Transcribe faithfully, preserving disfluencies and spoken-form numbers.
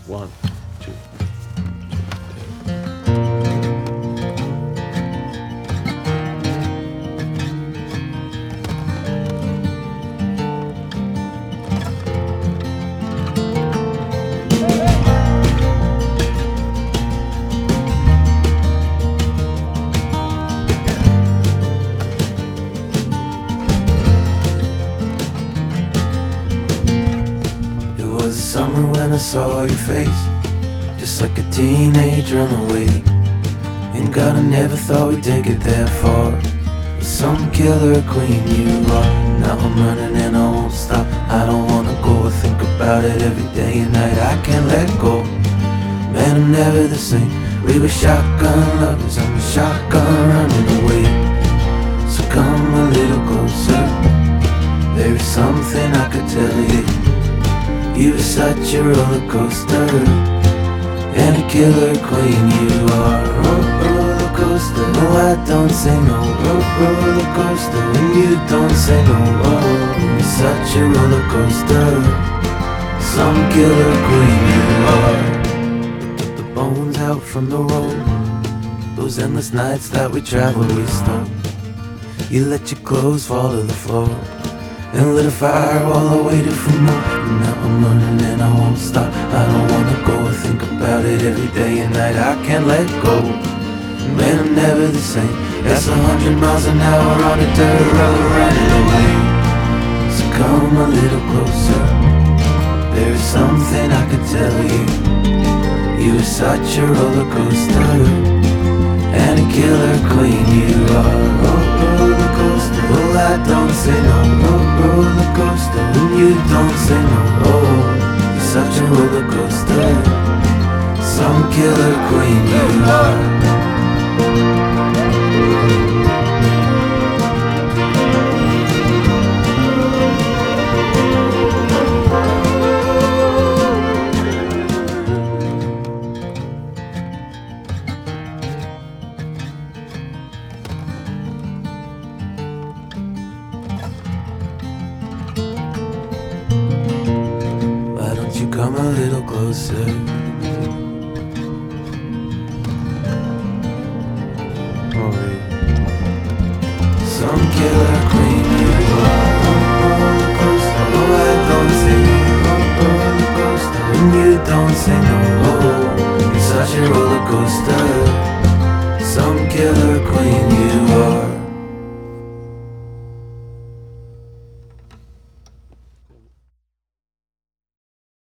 One, two. It was the summer when I saw your face, just like a teenage runaway. And God, I never thought we'd take it that far. But some killer queen you are. Now I'm running and I won't stop. I don't wanna go, I think about it every day and night. I can't let go, man, I'm never the same. We were shotgun lovers, I'm a shotgun running away. So come a little closer, there is something I could tell you. You are such a roller coaster, and a killer queen you are. Oh, roller coaster, no I don't say no. Oh, roller coaster, when you don't say no. Oh, you're such a roller coaster, some killer queen you are. Took the bones out from the road, those endless nights that we traveled we stole. You let your clothes fall to the floor and lit a fire while I waited for more. And now I'm running and I won't stop. I don't wanna go, I think about it every day and night. I can't let go, man, I'm never the same. That's a hundred miles an hour on a dirt road running away. So come a little closer, there is something I can tell you. You are such a roller coaster, and a killer queen you are. Oh, roller coaster, well I don't say no. Oh, roller coaster, when you don't say no. Oh, you're such a roller coaster, some killer queen you are. Why don't you come a little closer? Oh, wait. Some killer queen you are. Oh, roller coaster, oh I don't say no. Oh, roller coaster, when you don't say no. Oh, you're such a roller coaster, some killer queen you are.